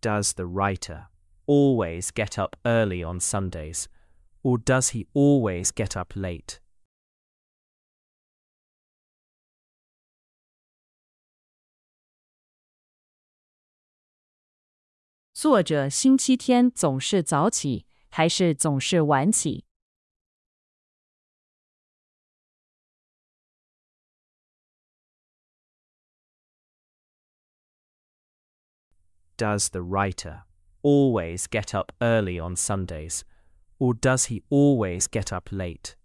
Does the writer always get up early on Sundays, or does he always get up late? 作者星期天总是早起，还是总是晚起？ Does the writer always get up early on Sundays, or does he always get up late?